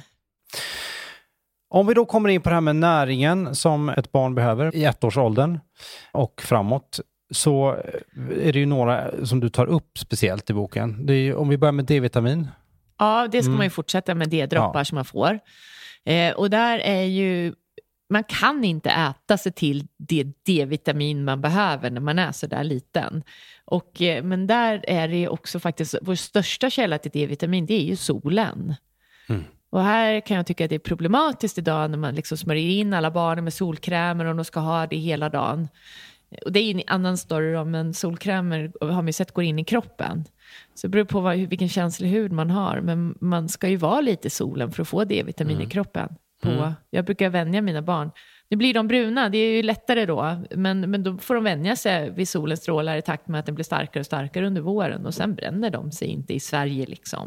Speaker 5: Om vi då kommer in på det här med näringen som ett barn behöver i 1-årsåldern och framåt, så är det ju några som du tar upp speciellt i boken. Det är ju, om vi börjar med D-vitamin.
Speaker 6: Ja, det ska man ju fortsätta med, D-droppar som man får. Och där är ju, man kan inte äta sig till det D-vitamin man behöver när man är så där liten. Men där är det också faktiskt, vår största källa till D-vitamin, det är ju solen. Och här kan jag tycka att det är problematiskt idag när man liksom smörjer in alla barnen med solkrämer och de ska ha det hela dagen. Och det är en annan story då, men solkrämer har man ju sett går in i kroppen. Så det beror på vilken känslig hud man har. Men man ska ju vara lite i solen för att få D-vitamin i kroppen. Jag brukar vänja mina barn. Nu blir de bruna, det är ju lättare då. Men då får de vänja sig vid solens strålar i takt med att den blir starkare och starkare under våren. Och sen bränner de sig inte i Sverige liksom.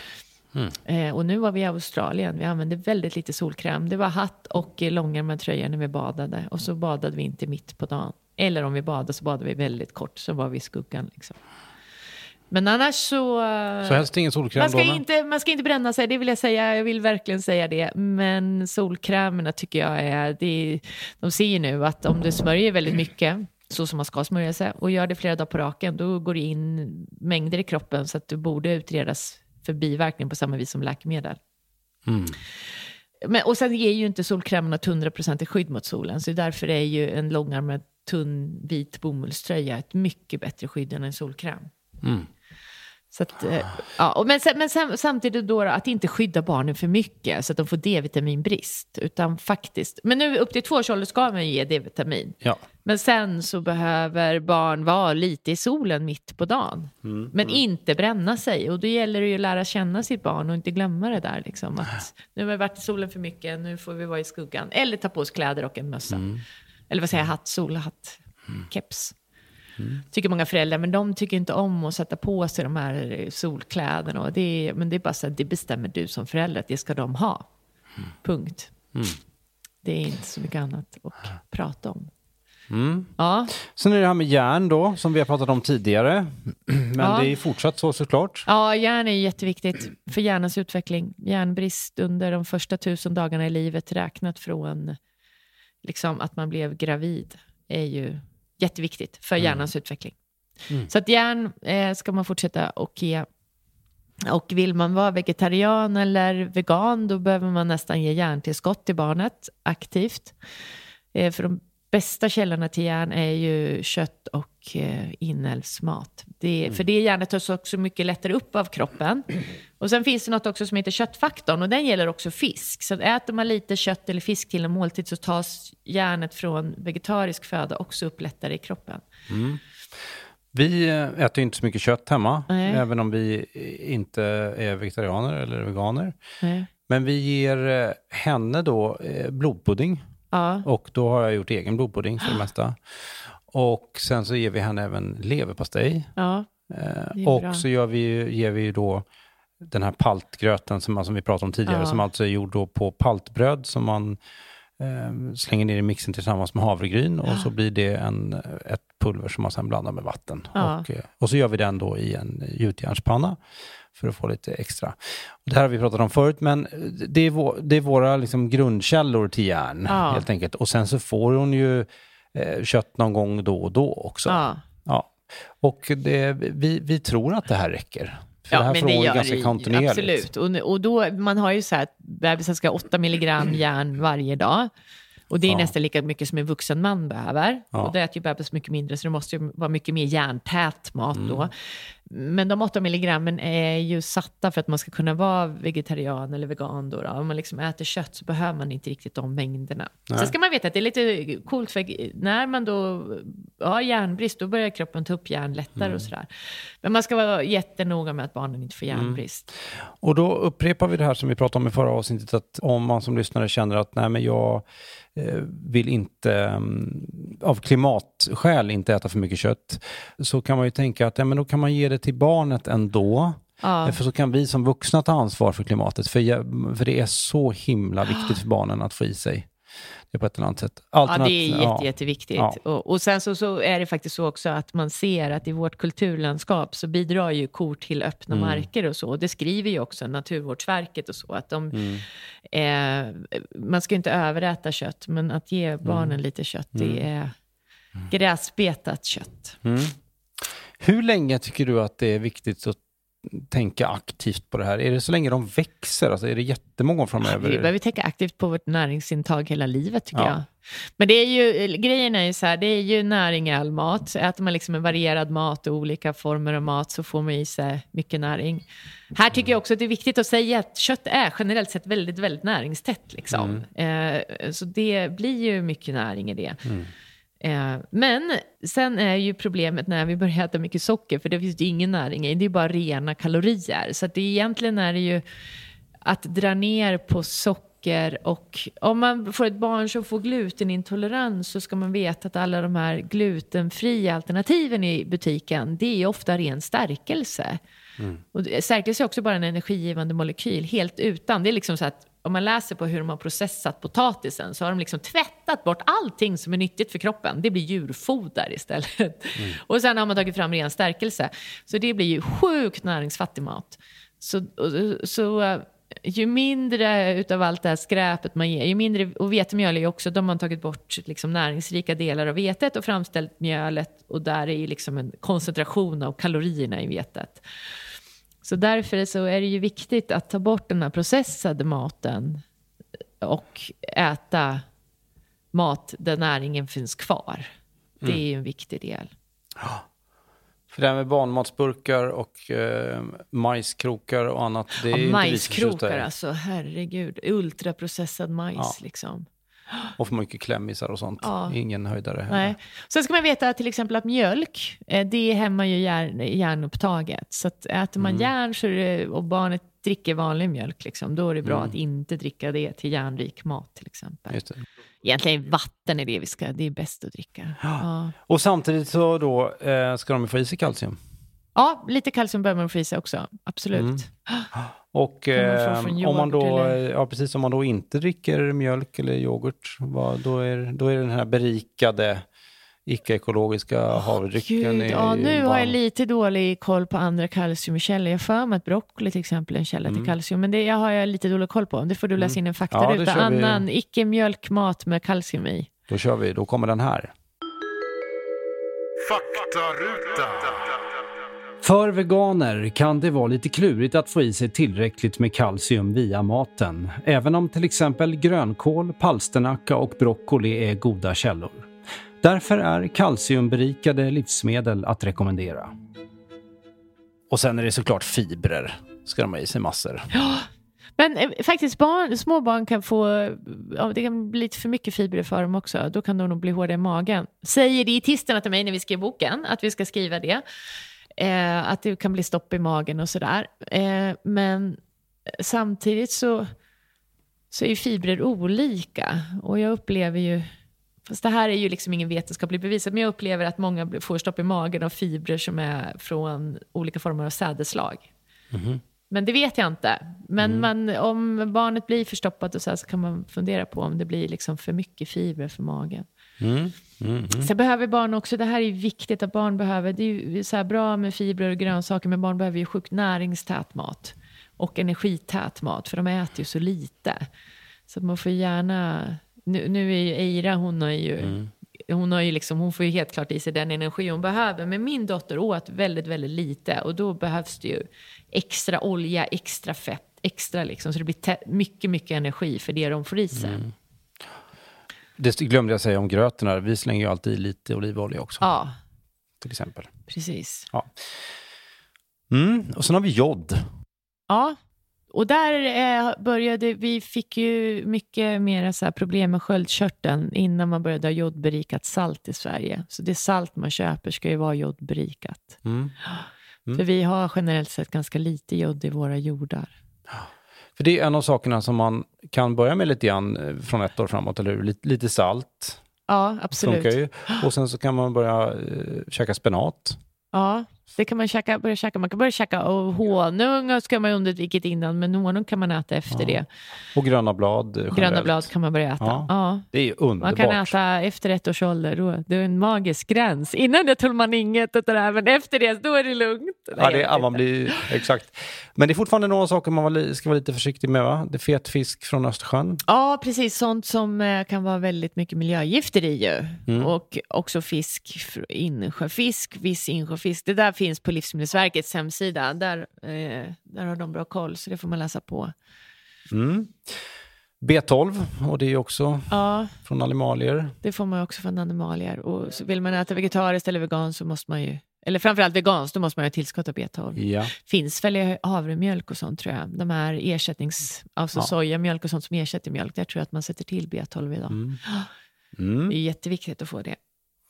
Speaker 6: Och nu var vi i Australien. Vi använde väldigt lite solkräm. Det var hatt och långärmad tröja när vi badade. Och så badade vi inte mitt på dagen. Eller om vi badade så badade vi väldigt kort. Så var vi i skuggan liksom. Men annars så
Speaker 5: helst ingen solkräm
Speaker 6: man ska inte bränna sig, det vill jag säga. Jag vill verkligen säga det. Men solkrämerna tycker jag de ser ju nu att om du smörjer väldigt mycket, så som man ska smörja sig, och gör det flera dagar på raken, då går det in mängder i kroppen så att du borde utredas för biverkning på samma vis som läkemedel. Och sen ger ju inte solkrämen något 100% skydd mot solen, så därför är ju en långärmad tunn vit bomullströja ett mycket bättre skydd än en solkräm. Så att, men samtidigt då att inte skydda barnen för mycket så att de får D-vitaminbrist, utan faktiskt, men nu upp till 2 års ålder ska man ge D-vitamin. Men sen så behöver barn vara lite i solen mitt på dagen, men inte bränna sig, och då gäller det ju att lära känna sitt barn och inte glömma det där liksom, att nu har vi varit i solen för mycket, nu får vi vara i skuggan, eller ta på oss kläder och en mössa, eller vad säger jag, solhatt, keps. Tycker många föräldrar, men de tycker inte om att sätta på sig de här solkläderna, och men det är bara så att det bestämmer du som förälder att det ska de ha. Punkt. Det är inte så mycket annat att prata om. Ja.
Speaker 5: Sen är det här med järn då, som vi har pratat om tidigare. Men det är fortsatt såklart.
Speaker 6: Ja, järn är jätteviktigt för hjärnans utveckling. Järnbrist under de första 1000 dagarna i livet, räknat från liksom att man blev gravid, är ju jätteviktigt för hjärnans utveckling. Så att järn ska man fortsätta och ge. Och vill man vara vegetarian eller vegan, då behöver man nästan ge järntillskott till barnet aktivt. För bästa källorna till järn är ju kött och inälvsmat. För det järnet tas också mycket lättare upp av kroppen. Och sen finns det något också som heter köttfaktorn, och den gäller också fisk. Så att äter man lite kött eller fisk till en måltid så tas järnet från vegetarisk föda också upp lättare i kroppen.
Speaker 5: Vi äter ju inte så mycket kött hemma, även om vi inte är vegetarianer eller veganer. Nej. Men vi ger henne då blodpudding. Ja. Och då har jag gjort egen blodpudding för det mesta. Och sen så ger vi henne även leverpastej. Ja, och bra. Så ger vi då den här paltgröten som vi pratade om tidigare. Som alltså är gjord då på paltbröd som man slänger ner i mixen tillsammans med havregryn. Och så blir det ett pulver som man sedan blandar med vatten. Ja. Och så gör vi den då i en gjutjärnspanna för att få lite extra. Och det här har vi pratat om förut, men det är våra liksom grundkällor till järn helt enkelt. Och sen så får hon ju kött någon gång då och då också. Ja. Och vi tror att det här räcker. För det här får hon ganska kontinuerligt.
Speaker 6: Absolut. Och då, man har ju så här att bebisen ska 8 milligram järn varje dag. Och det är nästan lika mycket som en vuxen man behöver. Och det äter ju bebis mycket mindre, så det måste ju vara mycket mer järntät mat då. Men de 8 milligrammen är ju satta för att man ska kunna vara vegetarian eller vegan då. Om man liksom äter kött så behöver man inte riktigt de mängderna. Sen ska man veta att det är lite coolt, för när man då har järnbrist, då börjar kroppen ta upp järn lättare och sådär. Men man ska vara jättenoga med att barnen inte får järnbrist.
Speaker 5: Och då upprepar vi det här som vi pratade om i förra avsnittet, att om man som lyssnare känner att nej, men jag vill inte av klimatskäl inte äta för mycket kött, så kan man ju tänka att men då kan man ge det till barnet ändå. För så kan vi som vuxna ta ansvar för klimatet, för det är så himla viktigt för barnen att få i sig det på ett eller annat sätt.
Speaker 6: Det är jätteviktigt. Ja. Och sen så är det faktiskt så också att man ser att i vårt kulturlandskap så bidrar ju kor till öppna marker och så. Och det skriver ju också Naturvårdsverket och så, att man ska inte överäta kött, men att ge barnen lite kött, det är gräsbetat kött.
Speaker 5: Hur länge tycker du att det är viktigt att tänka aktivt på det här? Är det så länge de växer? Alltså är det jättemånga framöver?
Speaker 6: Vi behöver tänka aktivt på vårt näringsintag hela livet, tycker jag. Men det är ju, grejen är ju så här, det är ju näring i all mat. Så äter man liksom en varierad mat och olika former av mat, så får man i sig mycket näring. Här tycker jag också att det är viktigt att säga att kött är generellt sett väldigt, väldigt näringstätt liksom. Så det blir ju mycket näring i det. Men sen är ju problemet när vi börjar äta mycket socker, för det finns ju ingen näring i, det är bara rena kalorier. Så att det egentligen är det ju att dra ner på socker, och om man får ett barn som får glutenintolerans, så ska man veta att alla de här glutenfria alternativen i butiken, det är ofta ren stärkelse. Och stärkelse är också bara en energigivande molekyl, helt utan. Det är liksom så att om man läser på hur de har processat potatisen, så har de liksom tvättat bort allting som är nyttigt för kroppen. Det blir djurfoder istället. Och sen har man tagit fram ren stärkelse. Så det blir ju sjukt näringsfattig mat. Så ju mindre utav allt det här skräpet man ger, ju mindre, och vetemjöl är ju också, de har tagit bort liksom näringsrika delar av vetet och framställt mjölet, och där är ju liksom en koncentration av kalorierna i vetet. Så därför så är det ju viktigt att ta bort den här processade maten och äta mat där näringen finns kvar. Det är ju en viktig del.
Speaker 5: Ja. För det här med barnmatsburkar och majskrokar och annat, det är
Speaker 6: majskrokar alltså, herregud. Ultraprocessad majs liksom.
Speaker 5: Och för mycket klämmisar och sånt. Ingen höjdare.
Speaker 6: Nej. Sen ska man veta till exempel att mjölk, det hämmar ju järnupptaget. Så att äter man järn så och barnet dricker vanlig mjölk, liksom, då är det bra att inte dricka det till järnrik mat till exempel. Just det. Egentligen vatten är det är bäst att dricka. Ja.
Speaker 5: Och samtidigt så då ska de få i sig kalcium.
Speaker 6: Ja, lite kalcium bör man få i sig också. Absolut.
Speaker 5: Och om man då inte dricker mjölk eller yoghurt, då är den här berikade icke-ekologiska havredrycken.
Speaker 6: Nu har jag lite dålig koll på andra kalciumkällor. Jag för mig att broccoli till exempel är en källa till kalcium, men det har jag lite dålig koll på. Det får du läsa in en faktaruta. Annan icke-mjölkmat med kalcium i.
Speaker 5: Då kör vi, då kommer den här.
Speaker 1: Faktaruta. För veganer kan det vara lite klurigt att få i sig tillräckligt med kalcium via maten, även om till exempel grönkål, palsternacka och broccoli är goda källor. Därför är kalciumberikade livsmedel att rekommendera. Och sen är det såklart fibrer. Ska de ha i sig massor.
Speaker 6: Ja, men faktiskt små barn kan få, det kan bli lite för mycket fibrer för dem också. Då kan de nog bli hårda i magen. Säger dietisterna till mig när vi skrev boken att vi ska skriva det. Att det kan bli stopp i magen och sådär. Men samtidigt så är ju fibrer olika. Och jag upplever ju, fast det här är ju liksom ingen vetenskaplig bevisat, men jag upplever att många får stopp i magen av fibrer som är från olika former av sädeslag. Mm-hmm. Men det vet jag inte. Men om barnet blir förstoppat och så kan man fundera på om det blir liksom för mycket fibrer för magen. Så behöver barn också, det här är viktigt att barn behöver, det är ju så här bra med fibrer och grönsaker, men barn behöver ju sjukt näringstät mat och energität mat, för de äter ju så lite. Så man får gärna, nu är ju Eira, hon får ju helt klart i sig den energi hon behöver, men min dotter åt väldigt, väldigt lite, och då behövs det ju extra olja, extra fett, extra liksom, så det blir mycket, mycket energi för det de får i sig.
Speaker 5: Det glömde jag säga om gröten. Vi slänger ju alltid lite olivolja också.
Speaker 6: Ja.
Speaker 5: Till exempel.
Speaker 6: Precis.
Speaker 5: Ja. Och sen har vi jod.
Speaker 6: Ja. Och där vi fick ju mycket mer så här problem med sköldkörteln innan man började ha jodberikat salt i Sverige. Så det salt man köper ska ju vara jodberikat. För vi har generellt sett ganska lite jod i våra jordar.
Speaker 5: För det är en av sakerna som man kan börja med lite grann från 1 år framåt, eller hur? Lite salt.
Speaker 6: Ja, absolut.
Speaker 5: Funkar ju. Och sen så kan man börja käka spenat.
Speaker 6: Ja, det kan man börja käka. Man kan börja käka, och honung ska man undvikit innan, men honung kan man äta efter det.
Speaker 5: Och gröna blad generellt.
Speaker 6: Gröna blad kan man börja äta. Ja.
Speaker 5: Det är underbart.
Speaker 6: Man kan äta efter 1 års ålder. Det är en magisk gräns. Innan det tål man inget av det där, men efter det, då är det lugnt.
Speaker 5: Man blir, exakt. Men det är fortfarande några saker man ska vara lite försiktig med, va? Det är fet fisk från Östersjön.
Speaker 6: Ja, precis. Sånt som kan vara väldigt mycket miljögifter i ju. Och också fisk, insjöfisk, viss insjöfisk. Det där finns på Livsmedelsverkets hemsida. Där har de bra koll, så det får man läsa på.
Speaker 5: B12, och det är ju också från animalier.
Speaker 6: Det får man också från animalier. Och så vill man äta vegetariskt eller vegan, så måste man ju, eller framförallt veganskt, då måste man ju tillskott av B12.
Speaker 5: Ja.
Speaker 6: Finns väl i havremjölk och sånt, tror jag. De här sojamjölk och sånt som ersätter mjölk. Där tror jag att man sätter till B12 idag. Det är jätteviktigt att få det.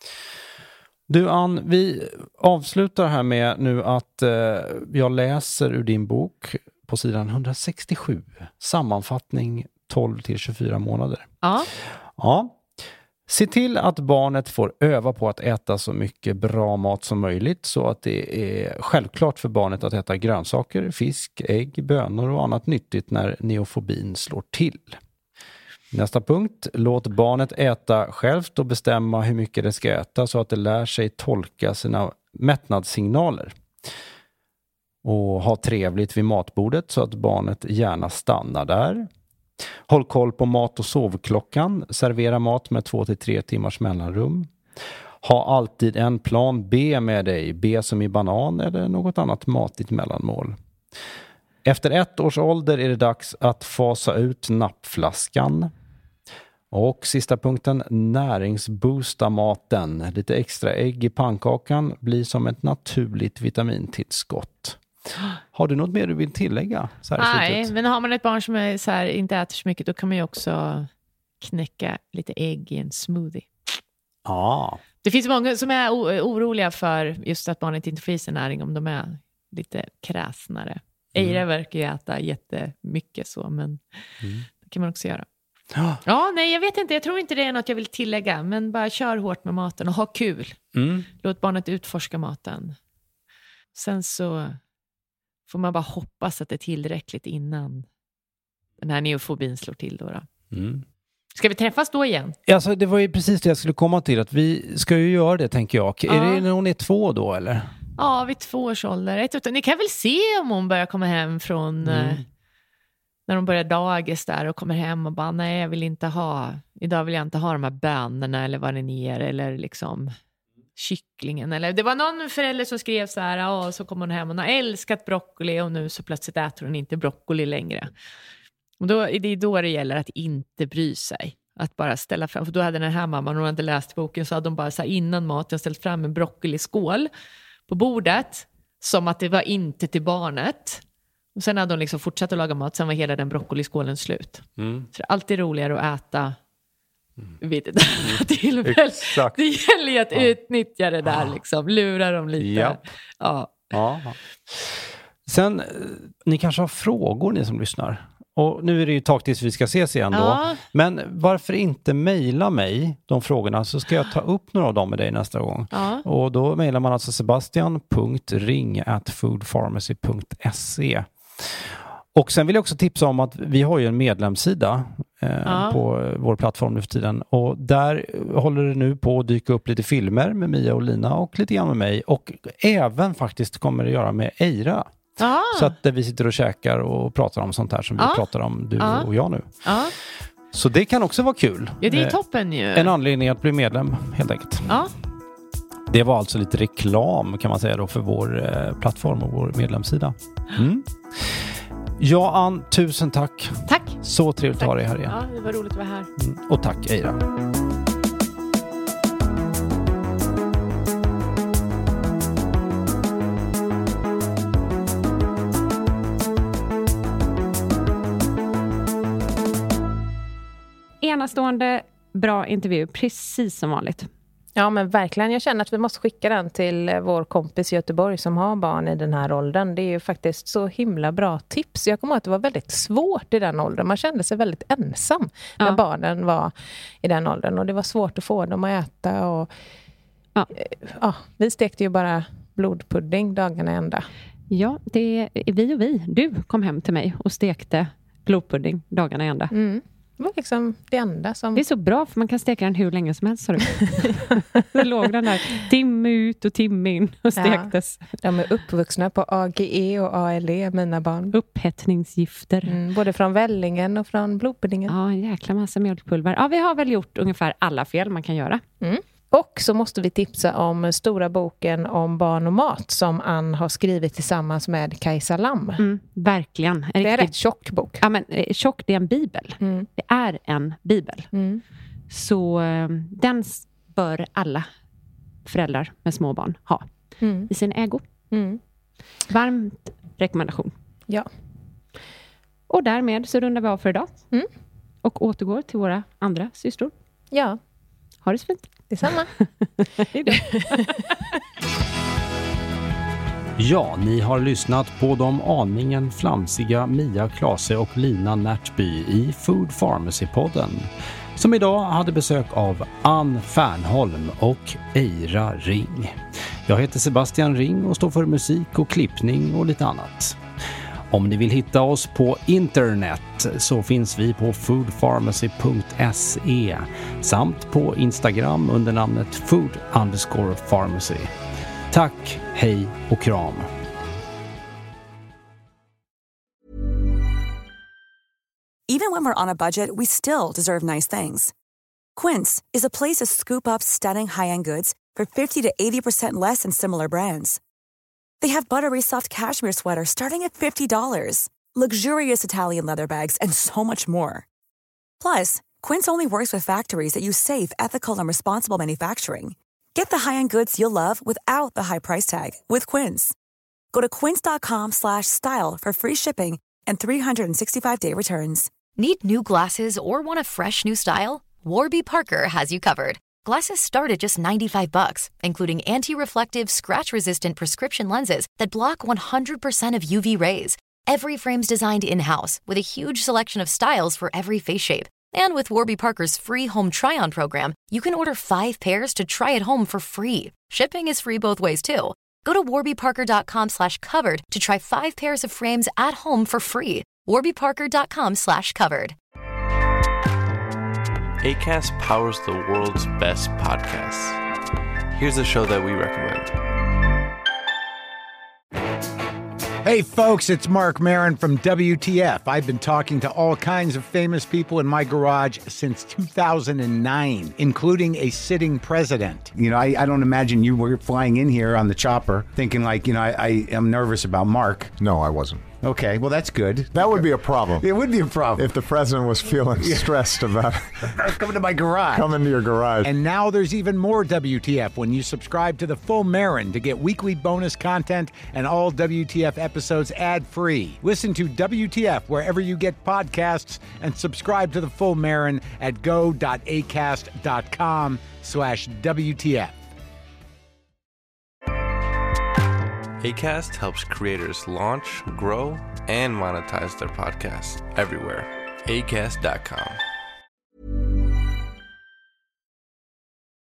Speaker 5: Du Ann, vi avslutar här med nu att jag läser ur din bok på sidan 167. Sammanfattning 12-24 månader. Ja. Se till att barnet får öva på att äta så mycket bra mat som möjligt, så att det är självklart för barnet att äta grönsaker, fisk, ägg, bönor och annat nyttigt när neofobin slår till. Nästa punkt. Låt barnet äta självt och bestämma hur mycket det ska äta, så att det lär sig tolka sina mättnadssignaler. Och ha trevligt vid matbordet, så att barnet gärna stannar där. Håll koll på mat- och sovklockan. Servera mat med 2-3 timmars mellanrum. Ha alltid en plan B med dig. B som i banan eller något annat matigt mellanmål. Efter 1 års ålder är det dags att fasa ut nappflaskan. Och sista punkten, näringsboosta maten. Lite extra ägg i pannkakan blir som ett naturligt vitamintillskott. Har du något mer du vill tillägga?
Speaker 6: Nej, men har man ett barn som är så här, inte äter så mycket, då kan man ju också knäcka lite ägg i en smoothie. Det finns många som är oroliga för just att barnet inte får i sig näring om de är lite kräsnare. Eira verkar ju äta jättemycket så, men det kan man också göra. Nej, jag vet inte. Jag tror inte det är något jag vill tillägga, men bara kör hårt med maten och ha kul. Låt barnet utforska maten. Sen så får man bara hoppas att det är tillräckligt innan den här neofobin slår till då. Ska vi träffas då igen?
Speaker 5: Alltså, det var ju precis det jag skulle komma till, att vi ska ju göra det, tänker jag. Är det när hon är 2 då, eller?
Speaker 6: Ja, vid 2 års ålder. Ni kan väl se om hon börjar komma hem från när de börjar dagis där och kommer hem och bara, nej, idag vill jag inte ha de här bönorna eller vad det är, eller liksom kycklingen. Eller det var någon förälder som skrev så här, så kommer hon hem och hon har älskat broccoli och nu så plötsligt äter hon inte broccoli längre. Och det är då det gäller att inte bry sig. Att bara ställa fram, för då hade den här mamman, hon hade läst boken, så hade de bara så här, innan maten ställt fram en broccoliskål på bordet. Som att det var inte till barnet. Och sen hade de liksom fortsatt att laga mat, sen var hela den broccoliskålen slut. Så det är alltid roligare att äta vid det där tillfället. Det gäller ju att utnyttja det där liksom, lura dem lite. Ja.
Speaker 5: Sen, ni kanske har frågor, ni som lyssnar. Och nu är det ju tag tills vi ska ses igen då. Men varför inte mejla mig de frågorna, så ska jag ta upp några av dem med dig nästa gång. Och då mejlar man alltså sebastian.ring@foodpharmacy.se. Och sen vill jag också tipsa om att vi har ju en medlemssida på vår plattform nu för tiden. Och där håller det nu på att dyka upp lite filmer med Mia och Lina och lite grann med mig. Och även faktiskt kommer det göra med Eira. Så att vi sitter och käkar och pratar om sånt här som vi pratar om, du och jag nu. Så det kan också vara kul.
Speaker 6: Ja, det är toppen ju.
Speaker 5: En anledning att bli medlem, helt enkelt. Det var alltså lite reklam, kan man säga då, för vår plattform och vår medlemssida. Ja, Ann, tusen tack.
Speaker 6: Tack.
Speaker 5: Så trevligt att ha dig här igen.
Speaker 6: Ja, det var roligt att vara här.
Speaker 5: Och tack, Eira.
Speaker 4: Enastående bra intervju, precis som vanligt.
Speaker 3: Ja, men verkligen. Jag känner att vi måste skicka den till vår kompis i Göteborg som har barn i den här åldern. Det är ju faktiskt så himla bra tips. Jag kommer ihåg att det var väldigt svårt i den åldern. Man kände sig väldigt ensam när barnen var i den åldern. Och det var svårt att få dem att äta. Och, vi stekte ju bara blodpudding dagarna ända.
Speaker 4: Ja, det är vi och vi. Du kom hem till mig och stekte blodpudding dagarna ända.
Speaker 3: Det var liksom det enda som...
Speaker 4: Det är så bra, för man kan steka den hur länge som helst. Så det låg den där timme ut och timme in och stektes.
Speaker 3: De är uppvuxna på AGE och ALE, mina barn.
Speaker 4: Upphettningsgifter.
Speaker 3: Både från vällingen och från blodpuddingen.
Speaker 4: Ja, en jäkla massa mjölkpulver. Ja, vi har väl gjort ungefär alla fel man kan göra.
Speaker 3: Och så måste vi tipsa om stora boken om barn och mat som Ann har skrivit tillsammans med Kajsa Lam.
Speaker 4: Verkligen.
Speaker 3: Det är en rätt tjock bok.
Speaker 4: Ja, men tjock, det är en bibel. Det är en bibel. Så den bör alla föräldrar med små barn ha i sin ägo. Varmt rekommendation.
Speaker 3: Ja.
Speaker 4: Och därmed så rundar vi av för idag. Och återgår till våra andra systror.
Speaker 3: Ja.
Speaker 4: Ha det så fint.
Speaker 3: Detsamma.
Speaker 1: Ja, ni har lyssnat på de aningen flamsiga Mia Klase och Lina Närtby i Food Pharmacy-podden, som idag hade besök av Ann Fernholm och Eira Ring. Jag heter Sebastian Ring och står för musik och klippning och lite annat. Om ni vill hitta oss på internet så finns vi på foodpharmacy.se samt på Instagram under namnet food_pharmacy. Tack, hej och kram.
Speaker 2: Even when we're on a budget, we still deserve nice things. Quince is a place to scoop up stunning high-end goods for 50 to 80% less than similar brands. They have buttery soft cashmere sweaters starting at $50, luxurious Italian leather bags, and so much more. Plus, Quince only works with factories that use safe, ethical, and responsible manufacturing. Get the high-end goods you'll love without the high price tag with Quince. Go to quince.com/style for free shipping and 365-day returns.
Speaker 7: Need new glasses or want a fresh new style? Warby Parker has you covered. Glasses start at just $95, including anti-reflective, scratch-resistant prescription lenses that block 100% of UV rays. Every frame's designed in-house with a huge selection of styles for every face shape. And with Warby Parker's free home try-on program, you can order 5 pairs to try at home for free. Shipping is free both ways, too. Go to warbyparker.com/covered to try 5 pairs of frames at home for free. warbyparker.com/covered.
Speaker 9: Acast powers the world's best podcasts. Here's a show that we recommend.
Speaker 10: Hey folks, it's Mark Maron from WTF. I've been talking to all kinds of famous people in my garage since 2009, including a sitting president. You know, I don't imagine you were flying in here on the chopper thinking like, you know, I am nervous about Mark.
Speaker 11: No, I wasn't. Okay, well, that's good.
Speaker 12: That would be a problem.
Speaker 11: It would be a problem.
Speaker 12: If the president was feeling stressed about
Speaker 11: coming to my garage.
Speaker 12: Coming to your garage.
Speaker 10: And now there's even more WTF when you subscribe to the Full Marin to get weekly bonus content and all WTF episodes ad-free. Listen to WTF wherever you get podcasts and subscribe to the Full Marin at go.acast.com/WTF.
Speaker 9: Acast helps creators launch, grow, and monetize their podcasts everywhere. Acast.com.